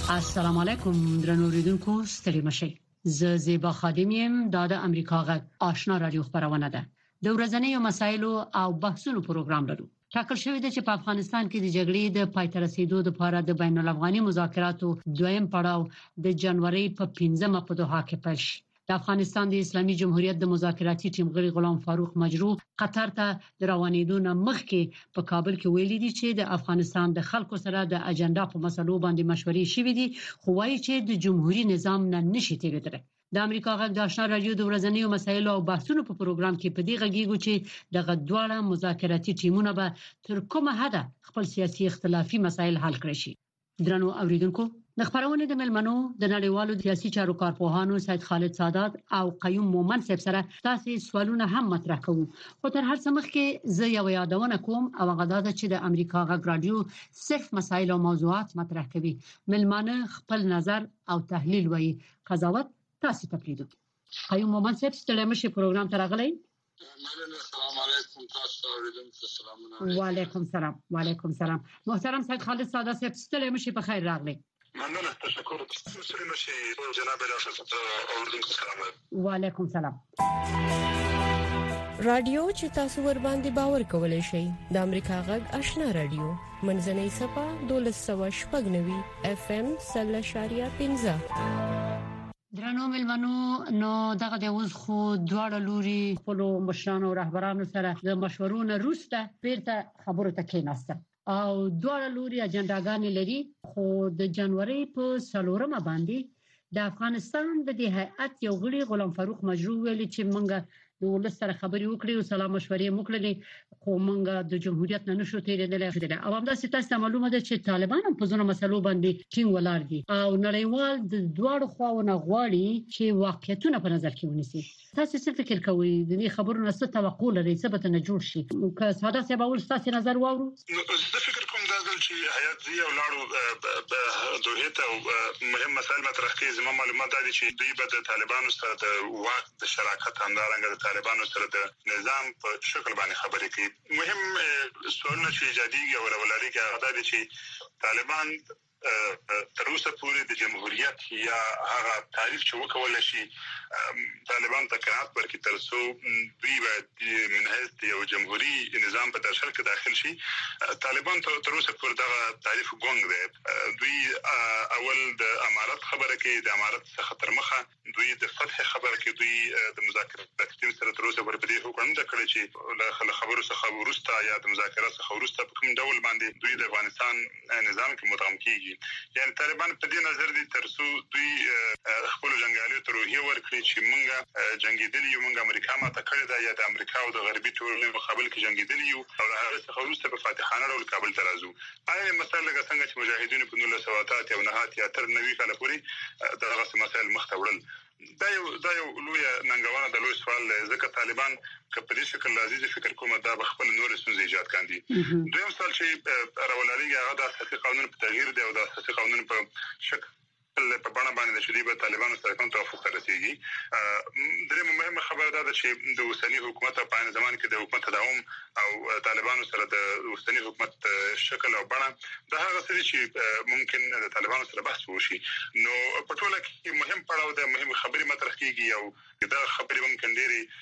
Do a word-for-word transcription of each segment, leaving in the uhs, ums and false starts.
السلام علیکم درنو اوریدونکو ستړي مشئ. زه زیبا خادم یم د امریکا غږ آشنا رادیو خبرونه ده. د ورځنیو مسایلو او بحثونو پروګرام لرو. ټاکل شوی دی چې په افغانستان کې د جګړې د پای ته رسیدو لپاره د بین الافغاني مذاکراتو دویم پړاو د جنوري په پنځمه په دوحه کې پیل شي. د افغانستان د اسلامي جمهوریت د مذاکراتي ټیم غړي غلام فاروق مجروح قطر ته د روانېدو نه مخکې په کابل کې ویلي دي چې د افغانستان د خلکو سره د اجنډا په مسلو باندې مشورې شوې دي، خو وايي چې د جمهوریت نظام نه نشي تیریدلی. د امریکا غږ د آشنا رادیو د ورځنیو مسایلو او بحثونو په پروګرام کې په دې غږیږو چې د غدواړه مذاکراتي ټیمونه به تر کومه حد خپل سیاسي اختلافي مسایل حل کړي شي. درنو اوریدونکو، د خبرونې د ملمنو د نړیوالو سیاسي چارو کارپوهانو سید خالد سادات او قیوم مومن صاحب سره تاسو سوالونه هم مطرح کوو. خو تر هر څه مخکې زه یو یادونه کوم او هغه دا چې د امریکا غږ رادیو صرف مسایل او موضوعات مطرح کوي. ملمنه خپل نظر او تحلیل وایي، قضاوت تاسو ته پریږدو. قیوم مومن صاحب ستړي مشي پروګرام ته راغلی. السلام علیکم تاسو اوریدونکو سلامونه. وعلیکم السلام. وعلیکم السلام. محترم سید خالد سادات صاحب ستړي مشي په خیر راغلی. مننه، تشکر. ستړي مشي جناب راشد اوریدونکو سلام. وعلیکم السلام. رادیو چې تاسو ور باندې باور کولای شئ د امریکا غږ آشنا رادیو منځنۍ صفه دولس سوه شپږ نوي اف ام سل شاریه پنځه. درنو ملمنو، نو دغه د اوس خو دواړه لوري خپل مشرانو او رهبرانو سره د مشورونو وروسته بیرته خبرو ته کېناستل او دواړه لوري اجنډاګانې لري. خو د جنوري په څلورمه باندې د افغانستان د دې هیئت یو غړي غلام فاروق مجروح ویلي چې مونږ د ولس سره خبرې وکړې او سلام مشورې وکړلې، خو مونږ د جمهوریت نه نشو تیرېدلی. او همداسې تاسو ته معلومه ده چې طالبان هم په ځینو مسلو باندې ټینګ ولاړ دي او نړیوال د دواړو خواونو غواړي چې واقعیتونه په نظر کې ونیسي. تاسو څه فکر کوئ؟ د دې خبرو نه څه توقع لرئ چې به نه جوړ شي؟ که ساده څه به ول تاسو نظر واورو. زه فکر کوم دا چې حیات زی او لاړو به دوه ته مهم مسایل مطرح کوي. زموږ معلومات دي چې دوی به د طالبانو سره د واک د شراکت همدارنګه طالبانو سره د نظام په شکل باندې خبرې کوي. مهم سوالونه چې ایجادي او ولولاري کې هغه دي چې طالبان تر اوسه پورې د جمهوریت یا هغه تعریف چې وکول شي طالبان ته قرات ورکړي تر څو دوی به من حیث یو جمهوریت نظام په درشل کې داخل شي. طالبان تر اوسه پورې دا تعریف ګونګ دی. دوی اول د امارت خبره کوي، د امارت څخه تر مخه دوی د فتح خبره کوي، دوی د مذاکرات ټیم سره تر اوسه پورې په دې حکم نه کړی چې له خبرو څخه ورسته یا د مذاکرات څخه ورسته په کوم ډول باندې دوی د افغانستان نظام کې مدغم کیږي. یعنی طالبان په دې نظر دي تر څو دوی خپل جنگیالیو ته روحیه ورکړي چې موږ جنگیدلی یو، موږ امریکا ماته کړې ده یا د امریکا او د غربي ټولنې مقابل کې جنگیدلی یو او هغه څخه وروسته په فاتحانه ډول کابل ته راځو. آیا مثلا لکه څنګه چې مجاهدینو په نولس سوه اته اتیا او نهه اتیا تر نوي کاله پورې دغه مسایل مخ ته وړل. دا یو دا یو لوی ننګونه د لوی سوال ځکه طالبان که په دې شکل لازم فکر کوم دا به خپل نور ستونزې ایجاد کاندي. دویم سوال چې راولاري هغه د اساسي قانون په تغییر دی او د اساسي قانون په شکل په بڼه باندې چې دوی به طالبانو سره کوم توافق ته رسیږي. درېمه مهمه خبره دا ده چې د اوسني حکومت په عین زمان کې د حکومت تداوم او طالبانو سره د اوسني حکومت شکل او بڼه دا هغه څه چې ممکن د طالبانو سره بحث وشي. نو په ټوله کې مهم پړاو د مهم خبرې مطرح کیږي او دا خبرې ممکن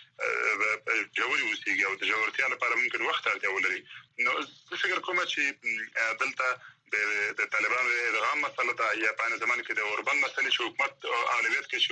ډېری جوړي وسیږي او د جوړتیا لپاره ممکن وخت اړتیا ولري. نو فکر کوم چې دلته د طالبانو د ادغام مسله ده یا په زمان کې د اوربند مسله چې حکومت اولویت کې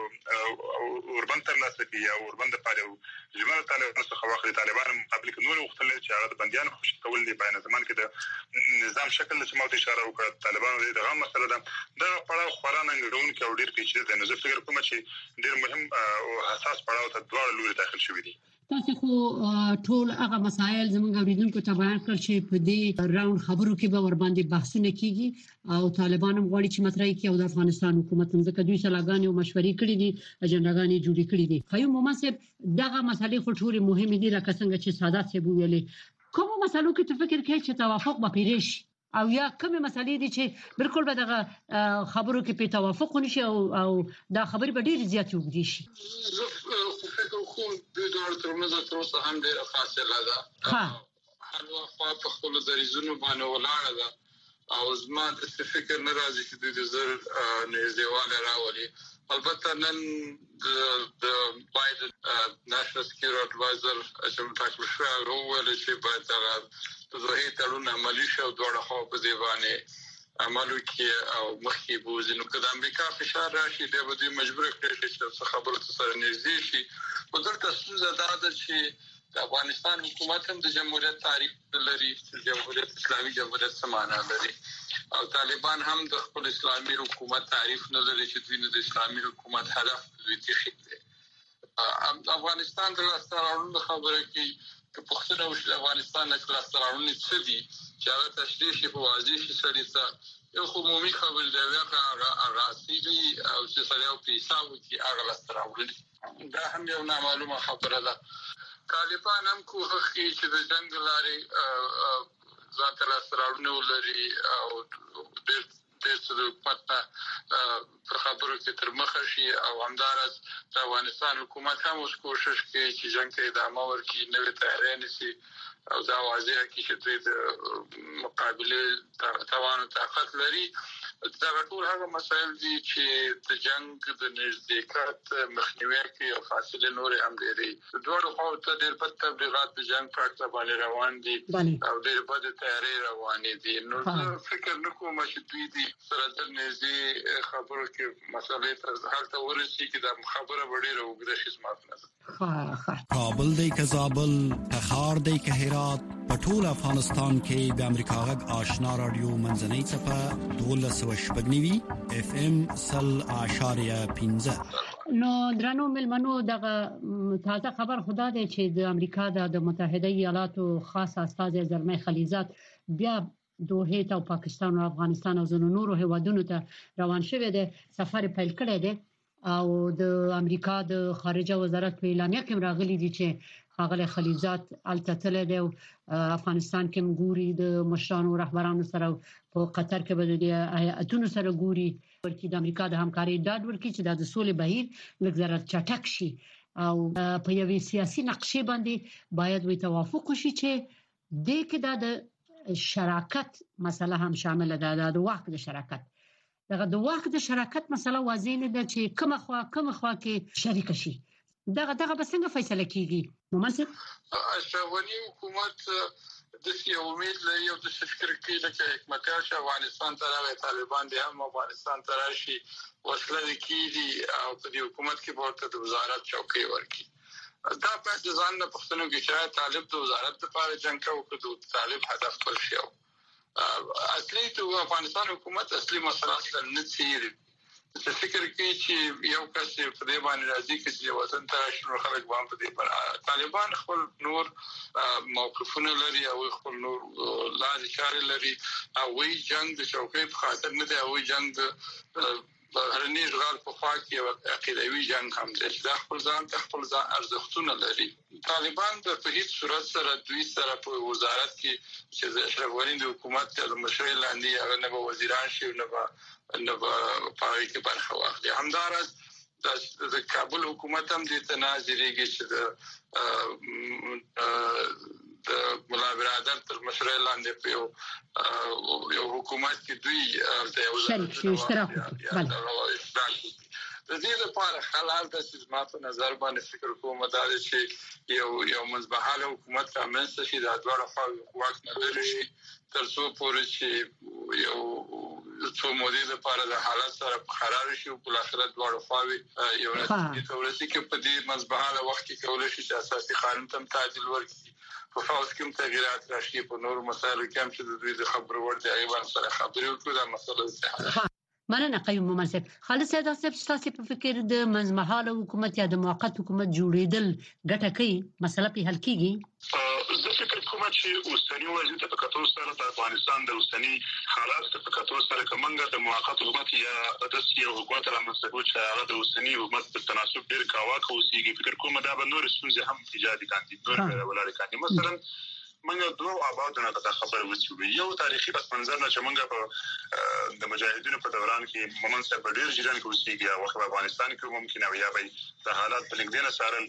شو اوربند تر لاسه کې یا اوربند لپاره جمهور طالبانو څخه واخلي. طالبان مقابل کې نور وختل چې هغه د بنديانو خوشي کول دي په زمان کې د نظام شکل چې موت اشاره وکړه. طالبانو د ادغام مسله ده دا پړاو خورا ننګړون کې او ډیر پیچیده ده. نو زه فکر کوم چې ډیر مهم او حساس پړاو ته دواړه لوري داخل شوي دي. تاسو خو ټول هغه مسایل زموږ اوریدونکو ته بیان کړل چې په دې راوند خبرو کې به ور باندې بحثونه کیږي او طالبان هم غواړي چې مطرح کړي او د افغانستان حکومت هم ځکه دوی سلاګانې او مشورې کړې دي، اجنډاګانې جوړې کړې دي. قیوم مومن صاحب دغه مسلې خو ټول مهمه دي لکه څنګه چې سادات صاحب ویلي. کوم مسلو کې ته فکر کوي چې توافق به پیریش او یا کومه مسلې دي چې بالکل به دغه خبرو کې په توافق ونشي او او دا خبرې به ډېر زیات وګړي شي؟ زه فکر کوم د دوه ترمنځ تر اوسه هم ډېر فاصله ده. ها هر وخت په خپل دریزونو باندې ولاړه ده او زما د فکر نه راځي چې د زر نږدېواله راولي. البته نن د بایدن نېشنل سکیورټي اډوایزر چې متکلم شو وویل چې باید د دوه تړون عملي شي او دوه خوا په دی باندې عملو کې او مخکې بوزي. نو کله امریکا فشار راشي د بده مجبور کړي چې خبرو سره نږدې شي. په دغه څه زده چې د افغانستان حکومت هم د جمهوریت تعریف لري، جمهوریت اسلامي جمهوریت سمانه لري، او طالبان هم د خپل اسلامي حکومت تعریف نه لري چې دوی د اسلامي حکومت هدف دوی تخیل. افغانستان د لاستراړو خبره کې چې پښتون او افغانستان د لاستراړو څه دي چې هغه تشریح شي په واضح شي سړي ته یو عمومي خبر دی هغه هغه اصلي او چې سړی او پیساو کې هغه لاستراړو دا هم یو نامعلومه خبره ده. طالبان هم کوښښ کوي چې د جنگ لارې ځان ته لاستراړو لري او د د حکومت په خبرو کې تر مخه شي او همدارس د افغانستان حکومت هم اوس کوشش کوي چې جنگ ته ادامه ورکړي، نوې تیاری نیسي او دا واضح کی چې دوی د مقابله توان او طاقت لري. دا ټول هغه مسایل دي چې د جنگ د نزدېکت مخنیوي کوي او فاصله نور هم لري. د دوه خواو ته ډېر په تبلیغات د جنگ پراکټ باندې روان دي او ډېر په تیاری روان دي. نو فکر نکوم چې دوی دي سره د نږدې خبرو کې مسلې ته حل ته ورسي چې د خبره وړي راوګرځي شي سمات. کابل دی که زابل، تخار دی که هرات، په ټول افغانستان کې د امریکا غږ آشنا رادیو منځنۍ څپه دولس سوه شپږ نوي اف ام سل اشاریه پنځه. نو درنو ملمنو دغه تازه خبر خدا دی چې د امریکا د متحده ایالاتو خاص استازی زلمي خلیزات بیا دوحه ته او پاکستان او افغانستان او زونو نورو هیوادونو ته روان شوی دی. سفر پیل کړی دی او د امریکا د خارجه وزارت په اعلامیه کې راغلي دي چې هغه خلیزات التتل دی او افغانستان کې ګوري د مشرانو رهبرانو سره په قطر کې به د هیئتونو سره ګوري ورکې د امریکا د همکاري ډاډ ورکې چې د سولې بهیر لږ چټک شي او په یوې سیاسي نقشې باندې باید وي توافق وشي چې د کې د شراکت مسله هم شامل ده. د واک د شراکت دغه د واک د شراکت مسله واضح نه ده چې کومه خوا کومه خوا کې شریک شي. دغه دغه به څنګه فیصله کیږي؟ ممثل اشرافي حکومت د سی امید لري او د فکر کوي چې حکومت شاه افغانستان ته راغی، طالبان دي هم افغانستان ته راشي، وسله کیږي او په دې حکومت کې ورته د وزارت چوکۍ ورکړي. دا په ځان نه پښتنو کې چې طالب د وزارت لپاره جنگ کوي او د طالب هدف پر شي. اصلي د افغانستان حکومت اصلي مسله اصلا نه څیړي. څه فکر کوي چې یو کس په دې باندې راځي چې وطن ته شنو خلک باندې په دې پر طالبان خپل نور موقفونه لري او خپل نور لارې چارې لري او وی جنگ د چوکۍ په خاطر نه دی او جنگ د بهرني اشغال په خوا کې یو عقیدوي جنگ هم دی چې خپل ځان ته خپل ځان ارزښتونه لري. طالبان په هیڅ صورت سره دوی سره په وزارت کې چې د اشرف غني د حکومت د مشرۍ لاندې هغه نه وزیران شي نه نه پاره کې برخه واخلي. همدارس د کابل حکومت هم د تنازلېږي چې د د ملا برادر تر مشرۍ لاندې په یو یو حکومت کې دوی د یو اشتراک وکړي. د دې لپاره حلال د سیستم په نظر باندې فکر کوم دا چې یو یو مزبحاله حکومت رامنځته شي د دوه خواو واک نه لري شي تر څو پورې چې یو څو مودې لپاره د حالت سره قرار شي او په اخر دوه خواوي یو نتیجه تورسي کې په دې مزبحاله وخت کې کول شي چې اساسي قانون تم تعدیل ورکړي. په فاز کې تغیرات راشي په نور مسایلو کې هم چې د دوی د خبرو ورته ایوان سره خبرې وکړو دا مسله ده. مننه قیوم ممثل. خالد سید اسف تاسو په فکر د منځمهاله حکومت یا د موقت حکومت جوړیدل ګټه کوي مسله په حل کیږي؟ زه فکر کوم چې اوسنی وضعیت په کتو سره د افغانستان د اوسنی حالات په کتو سره کومه د موقت حکومت یا د سیاسي حکومت رامنځته کول چې هغه د اوسنی حکومت په تناسب ډیر کاوه کوسيږي. فکر کوم دا به نور څه هم ایجاد کاندي نور ولر کاندي. مثلا منګه دوه آباد نه د خبر وچوي یو تاریخي پس منظر نه چې منګه په د مجاهدینو په دوران کې مومن صاحب ډیر ژوند کوسيږي او په افغانستان کې ممکن او یا به د حالات په لګدنه سره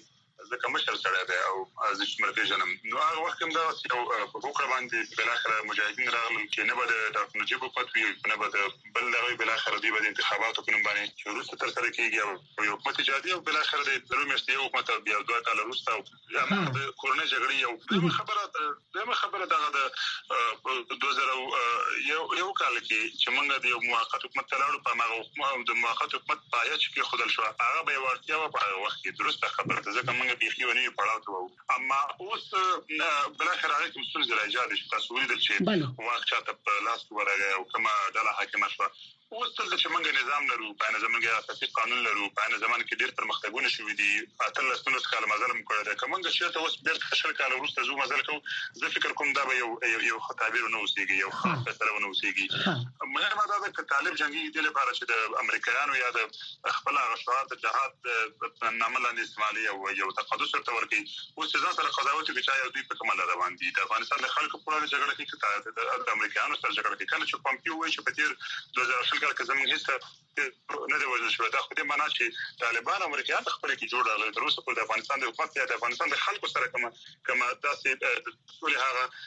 ځکه مشر سره دی او د مرکز جنم نو هغه وخت هم دا یو حقوق باندې بل اخر مجاهدین راغلل چې نه بده د نجيب حکومت وي نه بده بل دغه بل اخر دی بده انتخاباتو کوم باندې چې روسته تر سره کیږي او یو حکومت جادي او بل اخر دی د رومشتي حکومت بیا دوه کال روسته یا د کورنۍ جګړې یو خبره دغه خبره دغه د دوه زره یو یو کال کې چې موږ د یو موقت حکومت تلاړو په هغه د موقت حکومت پایه چې خودل شو هغه به ورتیا په هغه وخت کې درسته خبره ده ځکه موږ بيخي ونی پړاو ته اما اوس بل اخر هغه کوم څه راځي چې تاسو ولیدل چې واخ چاته په لاس ورغه او کومه ډله حاکمه شو اوس تل چې موږ نظام لرو په زمونږه اساسي قانون لرو په زمان کې ډېر پرمختګونه شوې دي اتل سنو کال مازال مکړه ده کومه چې ته اوس ډېر خشل کال وروسته زو مازال کو زه فکر کوم دا به یو یو خطابیر نو اوسېږي یو خاص سره نو اوسېږي مهمه ده چې طالب جنگي دي لپاره چې د امریکایانو یا د خپل غشوات جهاد نامه لاندې استعمالي او یو تقدس ورته ورکی اوس ځان سره قضاوت کوي چې یو دوی په کومه روان دي د افغانستان د خلکو په اړه جګړه کې د امریکایانو سره جګړه کې کله چې پامپیو وایي چې په تیر دوه زره شل کال کې زموږ هیڅ نه دی وژل شوی دا خو دې معنا چې طالبان امریکایان خپل کې جوړ راغلي تر اوسه په افغانستان د حکومت یا د افغانستان د خلکو سره کوم کوم داسې ټول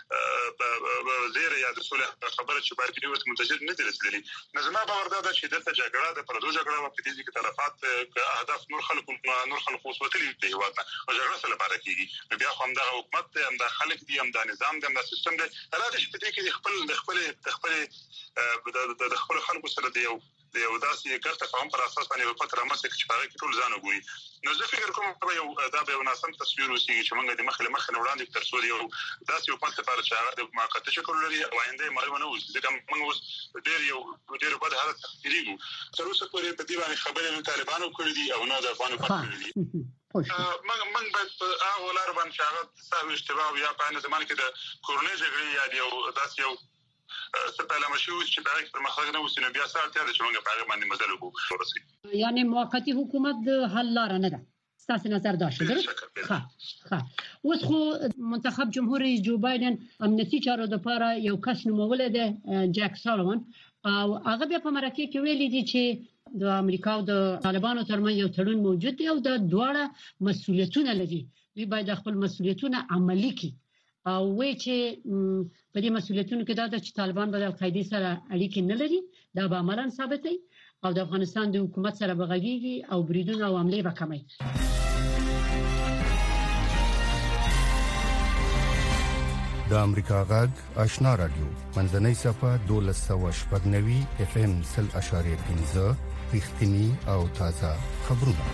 هغه وزیر یا د ټول خبره چې باید دې متجدد نه دي رسېدلي نظم باور دا چې د جګړه د پردو جګړه او په دې کې طرفات اهداف نور خلکو نور خلکو وسوتلي دي هیواد او جګړه سره لپاره کیږي بیا خو هم د حکومت هم د خلک دي هم د نظام د سیستم دی راځي چې په دې کې خپل خپل خپل د خپل خلکو سره دی د یو داسې ګټه قوم پر اساس باندې په پاتره مسک چې پاره کې ټول ځان وګوري نو زه فکر کوم چې یو دا به یو ناسم تصویر وسیږي چې موږ د مخ له مخ نه وړاندې تر څو یو داسې یو پاتې لپاره چې هغه د موقته شکل لري او آینده معلومه نه وي ځکه موږ اوس ډېر یو ډېر بد حالت تخیلو تر اوسه پورې په دې باندې خبرې نه طالبانو کړې دي او نه د افغانو کړې دي موږ موږ باید هغه لار باندې چې هغه ساوي اشتباه یا په زمانه کې د کورنۍ جګړې یا یو داسې یو سپاله مشو چې باید پر مخرج نه وسینه بیا ساتي چې موږ په هغه باندې مزل وکړو یعنی موقتی حکومت د حل لار نه ده ستاسو نظر دا شته ښه ښه اوس خو منتخب جمهور رئیس جو بایدن امنیتي چارو لپاره یو کس نومول دی جک سالوان او هغه بیا په مرکه کې ویلي دي چې د امریکا او د طالبانو ترمنځ یو تړون موجود دی او د دواړه مسؤلیتونه لري دوی باید خپل مسؤلیتونه عملي کړي او وایي چې په دې مسؤلیتونو کې دا چې طالبان به د القاعده سره اړیکې نه لري دا به عملاً ثابتوي او د افغانستان د حکومت سره بغږیږي او بریدونه او حمله وکړي د امریکا غږ آشنا رادیو منځنۍ صفه دولس سوه شپږ نوي اف ام سل اشاریه پنځه رښتینی او تازه خبرونه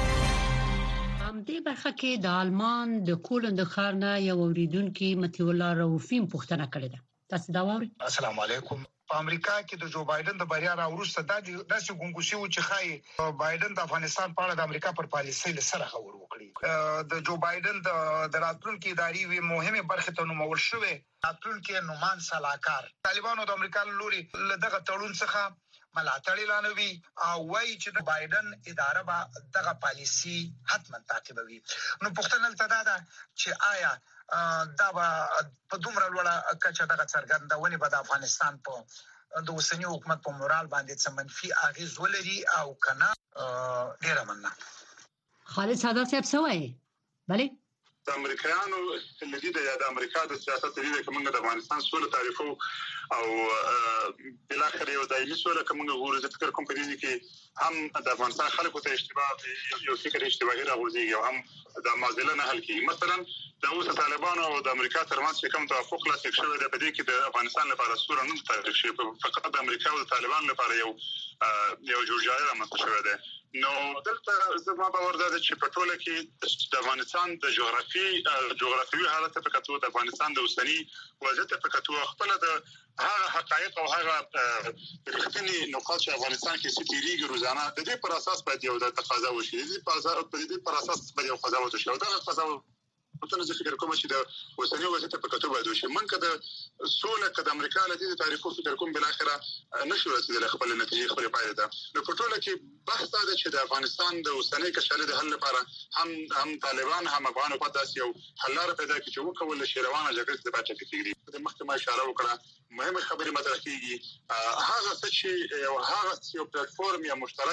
دې برخه کې د آلمان د کولن د ښار نه یو اوریدونکو متي الله روفیم پوښتنه کړې ده تاسو دا ووري السلام علیکم په امریکا کې د جو بایدن د بریا راوروسته د داسې ګونګوسي و چې خای بایدن د افغانستان په اړه د امریکا پر پالیسۍ سره خبر وکړي د جو بایدن د راتلونکو اداري وی مهمه برخه ته نومول شوې راتلونکو نومان سلاکار طالبانو د امریکا لوري دغه تړون څخه ملاتړ اعلانوي او وایي چې د بایدن اداره به دغه پالیسي حتما تعقیبوي نو پوښتنه تل دا چې آیا دا به په دومره لوړه کچه دغه څرګندونه به د افغانستان په د اوسنی حکومت په مورال باندې څه منفي اغیز ولري او کنه ډیره مننه خالد سادات صاحب سوای بله د امریکایانو لدی د امریکا د سیاست لري کومه د افغانستان سول تعریفو او بل اخر یو دایمي سول کومه غوړ د فکر کوم په دې کې هم د افغانستان خلکو ته اشتباه یو فکر اشتباهي راغورځي او هم د معضله نه حل کیږي مثلا د اوس طالبانو او د امریکا ترمنځ کوم توافق لاسلیک شوی دی په دې کې د افغانستان لپاره صورت نه تعریف شوی فقط د امریکا او طالبان لپاره یو یو جوړجاړی رامنځته شوی دی نو دلته زما باور ده چې په ټوله کې د افغانستان د جغرافي جغرافیوي حالت په کتو د افغانستان د اوسنی وضعیت په کتو خپل د هغه حقایق او هغه رښتینی نقاط چې افغانستان کې ستېریږي روزانه د دې پر اساس باید یو د تقاضا وشي د دې پر اساس باید یو قضاوت وشي او دا قضاوت ته زه فکر کوم چې د اوسنی وضعیت په کتو باید وشي من کده سوله کده امریکا له دې تاریخو فکر کوم بل اخره نشو رسیدل خپل نتیجه خپل پایله ده نو په ټوله کې بحث دا چې د افغانستان د اوسنی کشالې د حل لپاره هم هم طالبان هم افغانو په داسې یو حل لار پیدا کړي چې وکول شي روانه جګړه د پاتې کېږي د محکمه اشاره وکړه مهمه خبره مطرح کیږي هغه څه چې یو هغه یو پلیټ فورم یا مشترک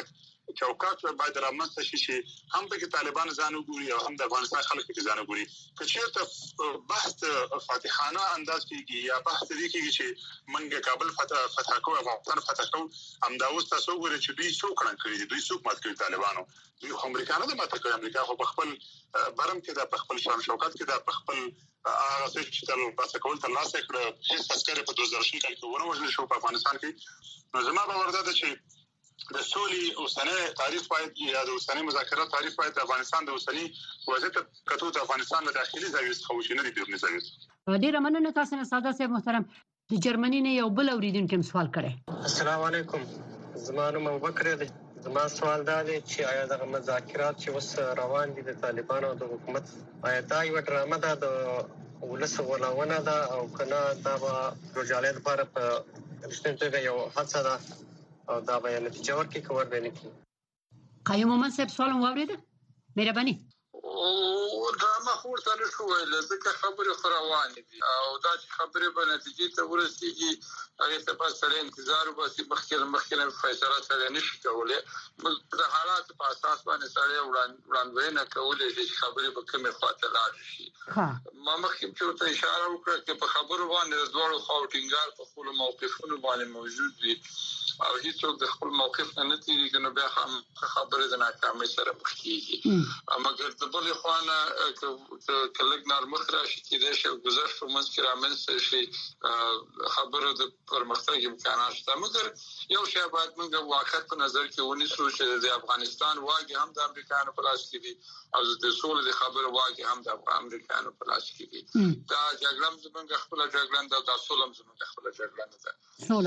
چوکاټ باید رامنځته شي چې هم په طالبان ځان وګوري او هم د افغانستان خلک کې ځان وګوري. که چیرته بحث فاتحانه انداز کېږي یا بحث دې کېږي چې منګه کابل فتح فتح کوو افغانستان فتح کوو، هم دا اوس تاسو وګورئ چې دوی څوک کړن کړی دي، دوی څوک مات کړی طالبانو. دوی امریکا نه ماته کړی، امریکا خو په خپل برم کې د خپل شان شوکت کې د خپل هغه څه چې تل تاسو کول تر لاسه کړ هیڅ عسکر په دوه زره شل کال کې ونه وژل شو په افغانستان کې. نو زما باور ده چې د سولې اوسنۍ تعریف باید یا د اوسنۍ مذاکرات تعریف باید د افغانستان د اوسنۍ وضعیت کتو د افغانستان له داخلي زاویې څخه وشي، نه د بیروني زاویې. ډیره مننه تاسو نه ساده صاحب محترم. د جرمني نه یو بل اوریدونکو سوال کړي. السلام علیکم، زما نوم ابوبکر دی. زما سوال دا دی چې آیا د مذاکرات چې اوس روان دي د طالبانو او د حکومت، آیا دا یو ډرامه ده د ولس غولونه ده او کنه دا به روجالې لپاره په رښتینې توګه یو هڅه ده او دا به نتیجه ورکړي که ور به نه کړي؟ قیوم محمد صاحب سوال مو واورېده؟ مهرباني. او ډرامه خو ورته نه شو ویل، ځکه خبرې خو روانې دي او دا چې خبرې به نتیجې ته ورسېږي هغې ته به سړی انتظار وباسي. مخکې مخکې فیصله سړی نه شي کولی، د حالاتو په اساس باندې سړی وړاندوینه کولی شي چې خبرې به کومې خواته لاړې شي. ما مخکې چې ورته اشاره وکړه چې په خبرو باندې د دواړو خواو ټینګار په خپلو موقفونو باندې موجود وي او هیڅوک د خپل موقف نه نه تېرېږي، نو بیا خبرې د ناکامۍ سره مخ کېږي. مګر د بلې خوا نه که لږ نرمښت راشي کېدای شي ګذشت په منځ کې رامنځته شي خبرو د پرمختګ امکانات شته. مګر یو شی باید موږ واقعیت په نظر کې ونیسو چې د افغانستان واګې هم د امریکایانو په لاس کې دي او د سولې د خبرو واګې هم د امریکایانو په لاس کې دي. دا جګړه هم زموږ خپله جګړه ده، دا سوله هم زموږ خپله جګړه نه ده.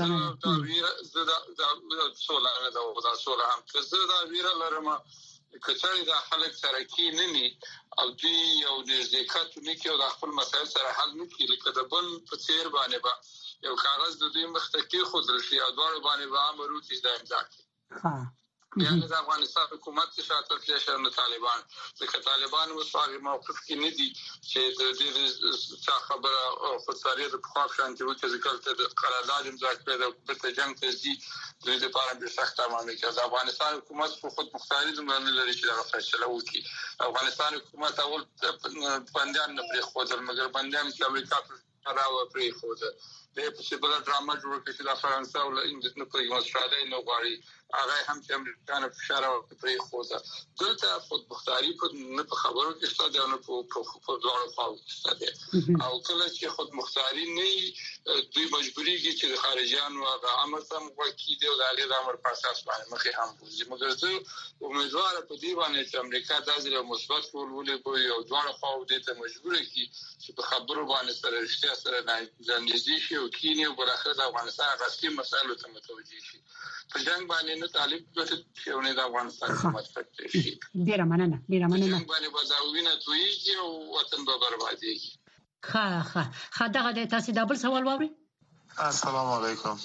زه دا سوله نه ده او دا سوله هم که زه دا ویره لرم که چېرې دا خلک سره کېنني او دوی یو نزدېکت ونه کړي او د خپل مسایل سره حل نه کړي، لکه د بن په څېر باندې به یو کاغذ د دوی مخ ته کېښودل شي او دواړو باندې به امر وکړي چې دا امضا کړي. بیا نه د افغانستان حکومت چې شاته تللی شي نه طالبان، ځکه طالبان اوس په هغې موقف کې نه دي چې د دې چا خبره خودساري د پخوا په شانتې وکړي، ځکه هلته د قرارداد امضا کړی ده، بېرته جنګ ته ځي، دوی دپاره ډېر سخت عمل کوي. د افغانستان حکومت خو خود مختاري دومره نه لري چې دغه فیصله وکړي. افغانستان حکومت اول بندیان نه پرېښودل، مګر بندیان چې امریکا پر راوه پرېښوده. بیا یې پسې بله ډرامه جوړه کړه چې د فرانسه او له انګلیس نه پرېږدي، اسټرالیا نه غواړي، هغه هم چې امریکایانو فشار راوړي پرېښوده. دلته خودمختاري نه په خبرو کې شته دی او نه په دواړو خواو کې شته دی. او کله چې خودمختاري نه وي دوی مجبورېږي چې د خارجیانو هغه امر ته هم غوږ کېږدي او د هغې د امر په اساس باندې مخې هم بوځي. مګر زه امیدواره په دې باندې چې امریکا دا ځل یو مثبت رول ولوبوي او دواړه خواو دې ته مجبوره کړي چې په خبرو باندې سره رښتیا سره نږدې شي او کینی او بالاخره د افغانستان اصلي مسایلو ته متوجه شي. په جنګ باندې نه طالب ګټه شي او نه د افغانستان حکومت ګټه شي. ډیره مننه، ډیره مننه. جنګ باندې به دا وینه تویږي او وطن به بربادېږي. ښه ښه ښه دغه دی. تاسو دا بل سوال واورئ. السلام علیکم.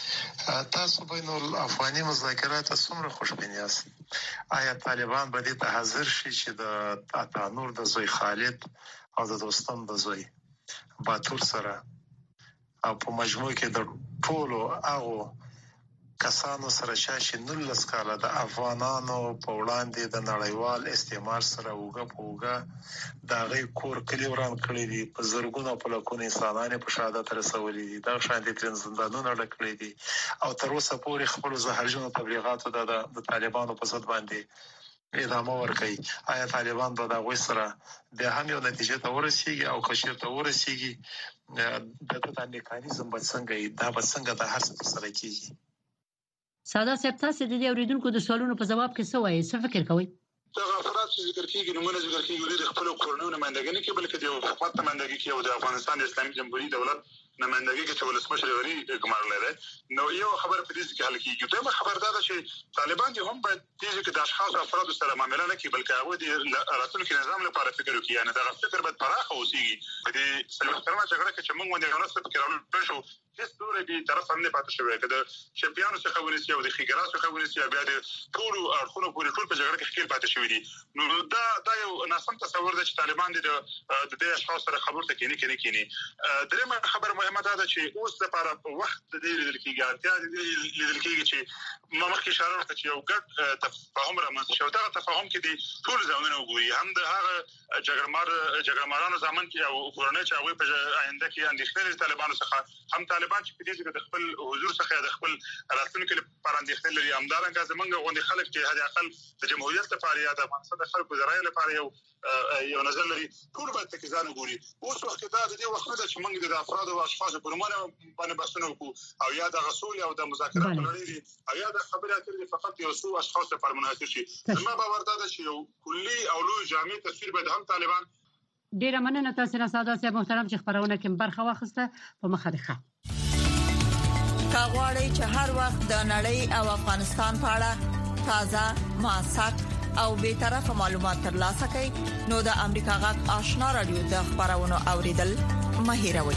تاسو بین الافغاني مذاکرات څومره خوشبین یاست؟ آیا طالبان به دې ته حاضر شي چې د اتانور د زوی خالد او د دوستم د زوی باتور سره او په مجموع کې د ټولو هغو کسانو سره چې نولس کاله د افغانانو په وړاندې د نړیوال استعمار سره اوږه په اوږه د هغوی کور کلي وران کړي دي، په زرګونو په لکونو انسانان یې په شهادت رسولي دي، دغه شانتې ترې زندانونه ډک کړي دي او تر اوسه پورې خپلو زهرجنو تبلیغاتو د طالبانو په ضد باندې ادامه ورکوي. آیا طالبان به د هغوی سره بیا هم یو نتیجې ته ورسېږي او که چېرته ورسېږي د ده دا میکانیزم به څنګه وي، دا به څنګه د هر څه ترسره کېږي؟ ساده صاحب، تاسو د دې اورېدونکو د سوالونو په ځواب کې څه وایئ، څه فکر کوئ؟ دغه افراد چې ذکر کېږي نومونه ذکر کېږي دوی د خپلو کورنیو نمایندګي نه کوي بلکې د یو حکومت نمایندګي کوي او د افغانستان د اسلامي جمهوري دولت نمایندګي کوي چې ولسمشر غني ګمارلی دی. نو یو خبره په دې کې حل کېږي. دویمه خبره دا ده چې طالبان دې هم باید دې کې د اشخاصو افرادو سره معامله نه کوي بلکې هغوی د راتلونکي نظام لپاره فکر وکړي، یعنې دغه فکر باید پراخه اوسېږي. په دې څلوېښت کلنه جګړه کې چې موږ باندې یو نسل پکې راوړل شو هیڅ ستوری بې طرفه نه پاتې شوی، که د چمپیانو څخه ونیسي او د ښېګڼا څخه ونیسي او بیا د ټولو اړخونو پورې ټول په جګړه کې ښکېل پاتې شوي دي. نو دا دا یو ناسم تصور دی چې طالبان د د دې اشخاص سره خبرو ته کینی کینی کینی درېمه خبره مهمه ده چې اوس لپاره په وخت د دې لیدل کېږي اړتیا دې لیدل کېږي چې ما مخکې اشاره وکړه چې یو ګډ تفاهم رامنځته شو. دا تفاهم کې دي ټول ځایونه وګوري، هم د هغه جګړمار جګړمارانو ځامن کې او کورنۍ چې هغه په آینده کې اندېښنې لري طالبانو څخه، هم طالبان چې په دې کې د خپل حضور څخه د خپل راتلونکي لپاره اندېښنې لري، همدارنګه زمونږ غونډې خلک چې هدا اقل د جمهوریت لپاره یا د افغانستان د خلکو د رایې لپاره یو یو نظر لري، ټول باید تکیزان وګوري. اوس وخت دا د دې وخت ده چې موږ د افراد او اشخاص په نومونه باندې بحثونه وکړو او یا د غسول او د مذاکرات لري او یا د خبرې اترې فقط یو څو اشخاص لپاره منحصر شي. زما باور ده چې یو کلی او لوی جامع تصویر باید هم طالبان. ډیره مننه تاسو نه ساده صاحب محترم چې خبرونه کې برخه واخیسته په مخه ده. کاغوري چې هر وخت د نړۍ او افغانستان په اړه تازه موثق او به طرفه معلومات ترلاسه کړئ نو د امریکا غږ آشنا رادیو د خبرونو اوریدل مهیروي.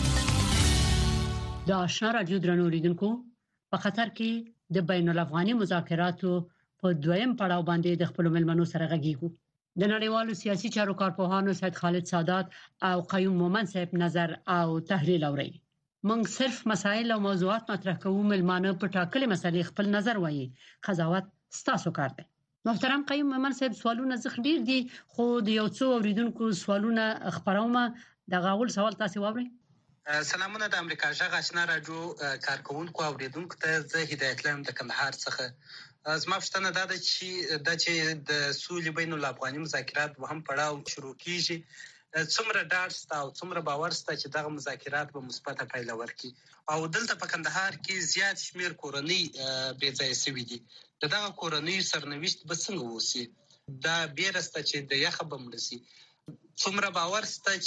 د آشنا رادیو درنو لیدونکو په خطر کې د بین الافغاني مذاکراتو په دویم پړاو باندې د خپل ملمنو سره غږیږو. د نړیوالو سیاسي چارو کارپوهانو سید خالد سادات او قیوم مومن صاحب نظر او تحلیل اوري. موږ صرف مسائل او موضوعات مطرح کوو، ملمانه په ټاکلې مسلې خپل نظر وایي. قضاوت ستاسو کار دی. محترم قیوم مومن صاحب سوالونه زخ ډیر دي خو د یو څو اوریدونکو سوالونه خبرومه. د غاول سوال تاسو واورئ. سلامونه د امریکا غږ آشنا رادیو کارکونکو اوریدونکو ته زه هدایت لرم د کندهار څخه. زما پوښتنه دا ده چې د چې د سولې بین الافغاني مذاکرات به هم پړاو شروع کیږي، څومره ډاډ ستا او څومره باور ستا چې دغه مذاکرات به مثبته پایله ورکړي؟ او دلته په کندهار کې زیات شمیر کورنۍ بې ځایه شوي دي، دغه کورنۍ سرنوشت به څنګه وسی؟ دا بیرسته چې د یخه بمرسي څومره باور ستا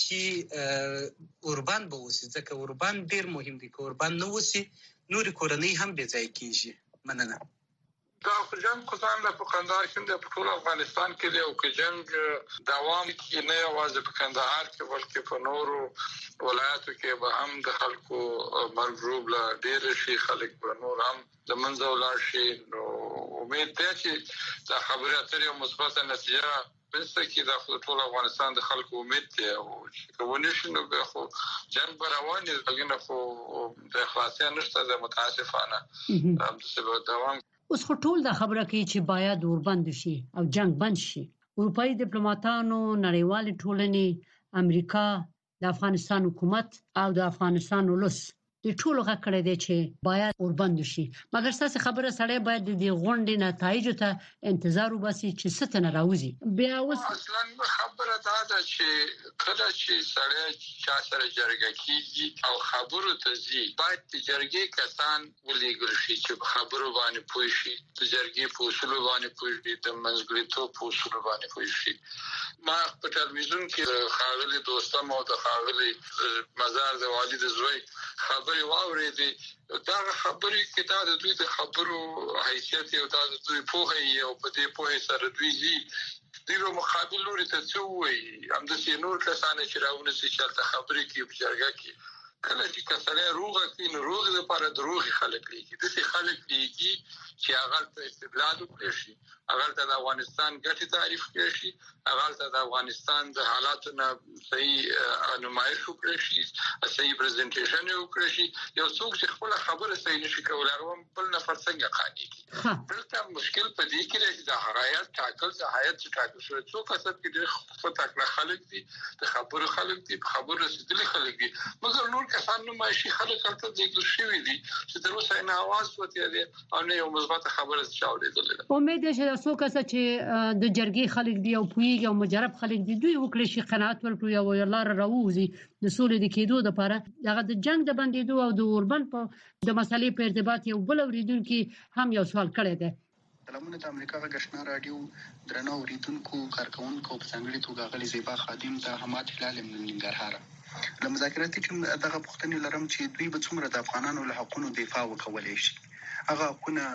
چې اوربان به وسی؟ ځکه اوربان ډیر مهم دی، که اوربان نه وسی نور کورنۍ هم بې ځایه کیږي. مننه. دا خو جنگ خو ځان له په کندهار کې د ټول افغانستان کې دی او که جنگ دوام کې نه یوازې په کندهار کې بلکې په نورو ولایاتو کې به هم د خلکو مرګ له ډېر شي، خلک به نور هم د منځه ولاړ شي. نو امید دی چې دا خبرې اترې او مثبته نتیجه بسته کې د خپل ټول افغانستان د خلکو امید دی او چې ونه شي نو به خو جنگ به روان وي، دغه خو د اخلاصیا نشته د متاسفانه هم څه دوام. اوس خو ټول دا خبره کوي چې باید اوربند شي او جنگ بند شي. اروپאי ډیپلوماټانو، نړیوال ټولنې، امریکا، د افغانستان حکومت او د افغانستان ولس د ټولو غږ کړی دی چې باید اوربند شي. مګر ستاسو خبره سړی باید د دې غونډې نتایج ته انتظار وباسي چې څه نه راوځي. بیا اوس اصلا خبره دا ده چې کله چې سړی چا سره جرګه کیږي او خبرو ته ځي باید د جرګې کسان ولېږل شي چې خبرو باندې پوه شي، د جرګې په اصول باندې پوه شي، د منځګړیتوب په اصول باندې پوه شي. ما په ټلویزیون کې خاغلی دوستم او د خاغلی مزار د والد زوی خبري واورېدې، دا خبرې کې دا د دوی د خبرو حیثیت او دا د دوی پوهه او په دې پوهه سره دوی زی دیو مقابل لوري ته څه وایي. هم د سینور کسانه چې راونه سي چې د خبرې کې په جرګه کې کله چې کسانه روغه کې نو روغ لپاره دروغ خلک لیکي، د سي خلک لیکي چې هغه ته استدلال وکړي شي، هغه ته د افغانستان ګټې تعریف کړي شي، هغه ته د افغانستان د حالاتو نه صحیح نمایش وکړي شي، صحیح پریزنټیشن وکړي شي. یو څوک چې خپل خبره صحیح نشي کولای هغه بل نفر څنګه قانع کی؟ دلته مشکل په دې کې دی چې د هغایت ټاکل د هغایت چې ټاکل شوی څوک اصل کې د خپل تکړه خلک دي، د خبرو خلک دي، په خبرو رسیدلي خلک دي، مګر نور کسان نمایشي خلک هلته ذکر شوی دي چې تر اوسه نه आवाज وته دي او نه یو مثبت خبره چاودېدل. امید ده چې تاسو کسه چې د جرګې خلک دی او پویګ او مجرب خلک دي دوی وکړي شي قناعت ورکړي او لار راوځي د سولې د کېدو لپاره. دغه د جنگ د بندیدو او د اوربند په د مسلې په ارتباط یو بل اوریدونکو هم یو سوال کړی دی. سلامونه د امریکا غږ آشنا رادیو درنو اوریدونکو کارکونکو په څنګه توګه غلي زیبا خادم ته حماد هلال من ننګرهار. د مذاکراتي ټیم دغه پوښتنې لرم چې دوی به څومره د افغانانو له حقوقو دفاع وکولای شي. هغه حقونه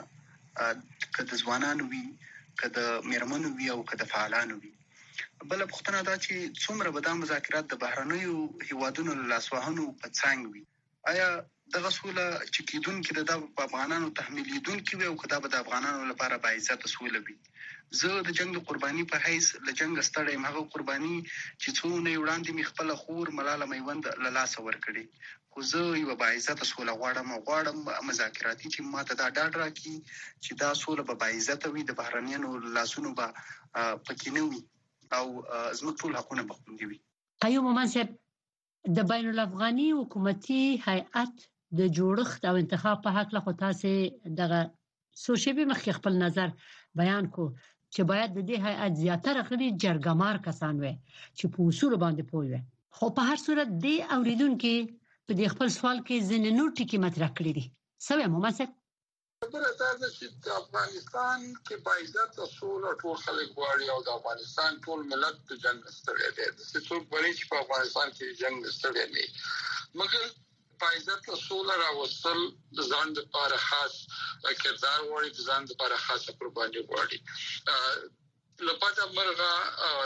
کله ځوانانو وي، کله میرمنو وي او کله فعالانو وي. بل پوښتنه دا چې څومره به د مذاکرات د بهرنیو هیوادونو له لاسوهنو په څنګ وي. آیا دغه سوله چې کیدون کې د افغانانو تحمیلیدون کې وي او کدا به د افغانانو لپاره باعزت سوله وي. زه د جنگ قرباني په حیث له جنگ ستړی مغه قرباني چې څونه وړاندې می خپل خور ملاله میوند له لاس ور کړی، خو زه یو باعزت سوله غواړم غواړم مذاکراتي چې ماته دا ډاډ راکړي چې دا سوله به باعزت وي، د بهرنیانو لاسونو به پکې نه وي او زموږ ټول حقونه به خوندي وي. قیوم منصب، د بین الافغاني حکومتي هیئت د جوړښت او انتخاب په حق له تاسو دغه سوشيبي مخکې خپل نظر بیان کو چې باید د دې هیئت زیاتره غړي جرګمار کسان وي چې په اصول باندې پوه وي. خو په هر صورت د اوریدونکو په دې خپل سوال کې ځینې نور ټکي مطرح کړی دي. سوي ممثل خبره دا ده چې د افغانستان کې باعزت اصول ټول خلک غواړي او د افغانستان ټول ملت د جنگ ستړي دي. د څه په چې په افغانستان کې جنگ ستړي نه، مګر باعزت اصول راوصل د ځان لپاره خاص کردار غواړي، د ځان لپاره خاصه قرباني غواړي. لپاره مرغه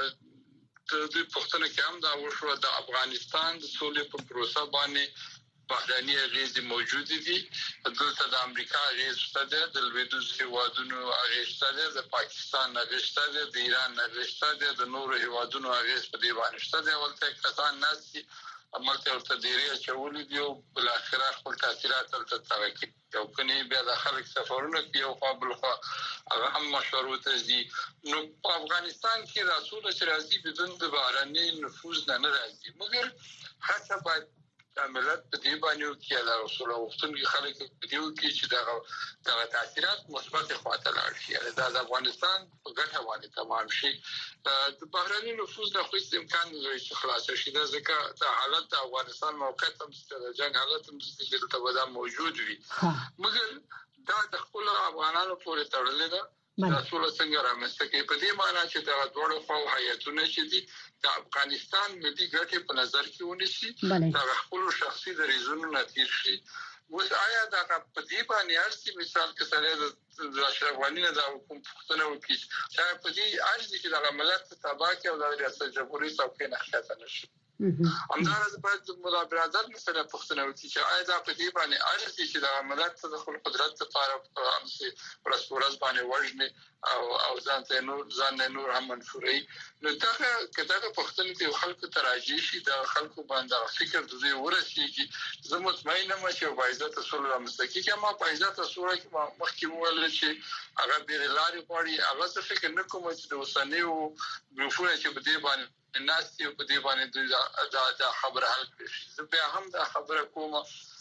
د دې پښتنه کې هم دا وشو د افغانستان د سولې په پروسه باندې بهراني اغیزې موجود دي. دلته د امریکا اغیز شته، د لویدیځ هیوادونو اغیز شته، د پاکستان اغیز شته، د ایران اغیز شته، د نورو هیوادونو اغیز په دی باندې شته. ولته کسان ناسي عملته ورته ډیری چولې دی او بل اخر خپل تاثیرات تل ترکي او کني بیا د خلک سفرونه کوي او قابل خو هغه هم مشروط دي. نو په افغانستان کې رسول چې راځي بدون د بهرني نفوذ نه راځي، مګر هڅه باید عملت په دې باندې کې د رسول وختونکو خلک په دې کې چې دا د تاثیرات مثبت خواته لاړ شي، دا د افغانستان په ګټه باندې تمام شي. د بهرني نفوذ د خو امکان لري چې خلاص شي، دا ځکه د حالت د افغانستان موقعیت هم د جنگ حالت هم چې د تبادل موجود وي، مګر دا د خپل افغانانو پورې تړلې ده. رسول څنګه رامسته کې په دې معنی چې دا ډوړ خو حیاتونه چې دي د افغانستان ملي ګټې په نظر کې ونیسي، دا خپل شخصي دریزونو نتیر شي. اوس آیا دا په دې باندې ارسي مثال کې سره د اشرف غنی نه دا حکومت پښتنه وکړي چې په دې ارزي چې د ملت تباہ کې او د ریاست جمهوریت څوکۍ نه خلاص نشي. همدارس باید د ملابرازات مثلا پښتنه وکړي چې آیا دا په دې باندې ارزي چې د ملت د خپل قدرت لپاره امسي پرسپورز باندې وژني او او ځان ته نور ځان نور هم منفوري. نو دا کله پښتنه دي خلکو تراجي شي د خلکو باندې فکر د دې ورسیږي. زه مطمئن یم چې باعزت اصول رامستکی چې ما باعزت اصول کې مخکې وویل چې هغه د لارې پړی هغه څه فکر نه کوم چې د وسنیو ګروپونو چې په دې باندې الناس یو په دې باندې دا دا خبره حل کړي. زه به هم دا خبره کوم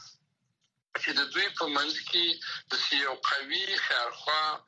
چې د دوی په منځ کې د یو قوي خیرخوا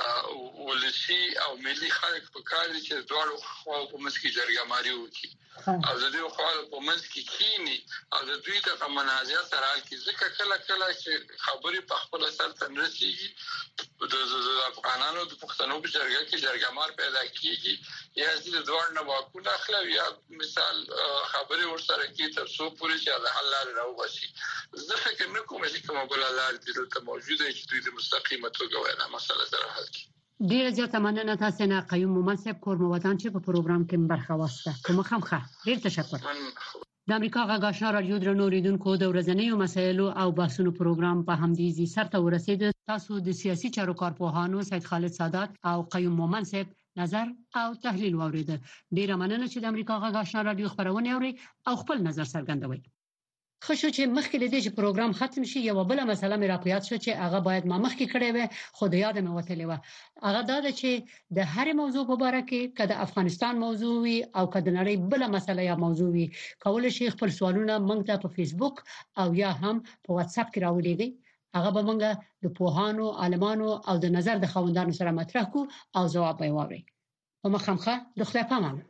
ولسی او ملي خلک په کار دي چې دوه خوا په منځ کې جرګماري وکړي او د دې خوا په منځ کې کینی او د دوی د منازعه سره کې ځکه کله کله چې خبرې په خپل سر ته رسیږي د افغانانو د پښتنو په جرګه کې جرګمار پیدا کیږي یا د دوه نه واکونه اخلي یا مثال خبرې ورسره کې تر څو پوری چې د حل لارې راوځي. زه فکر نه کوم چې کومه بل لار دلته موجوده چې دوی د مستقیمه توګه وایي مسله سره حل کړي. ډیر زیاته مننه تاسو نه قیوم منصب کورمو وطن چې په پروګرام کې برخه واخیسته. کوم خمخه ډیر تشکر. د امریکا غږ آشنا رادیو درنو اوریدونکو د ورځنیو مسایلو او بحثونو پروګرام په همدې سر ته ورسید. تاسو د سیاسي چارو کارپوهانو سید خالد سادات او قیوم منصب نظر او تحلیل واوریدل. ډیر مننه چې د امریکا غږ آشنا رادیو خبرونه اوري او خپل نظر څرګندوي. خو چې مخکې لدې چې پروګرام ختم شي یو بل مسله مې راپیات شو چې هغه باید ما مخکې کړې وي خو د یاد مې وتلې و. هغه دا ده چې د هر موضوع په اړه کې کله افغانستان موضوع وي او کله نړۍ بل مسله یا موضوع وي کولای شي خپل سوالونه موږ ته په فیسبوک او یا هم په واتس اپ کې راولېږي. هغه به موږ د پوهانو عالمانو او د نظر د خوندانو سره مطرح کو او ځواب یې واوري. په مخامخه د خپل پامه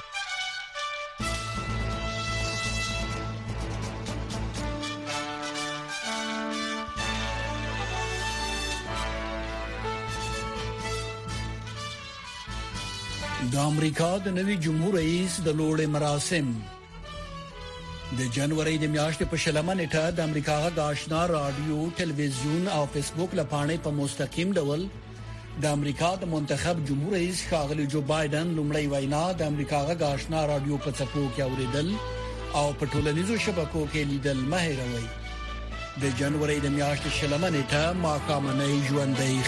د امریکا د نوي جمهور رئیس د لوړ مراسم د جنوري د میاشتې په شلمه نیټه د امریکا غږ آشنا رادیو ټلویزیون او فیسبوک لپاره په مستقیم ډول د امریکا د منتخب جمهور رئیس ښاغلي جو بایدن لومړی وینا د امریکا غږ آشنا رادیو په څپو کې اوریدل او په ټولنیزو شبکو کې لیدل مه هېروئ. د جنوري د میاشتې شلمه نیټه ماښامنۍ ژوندۍ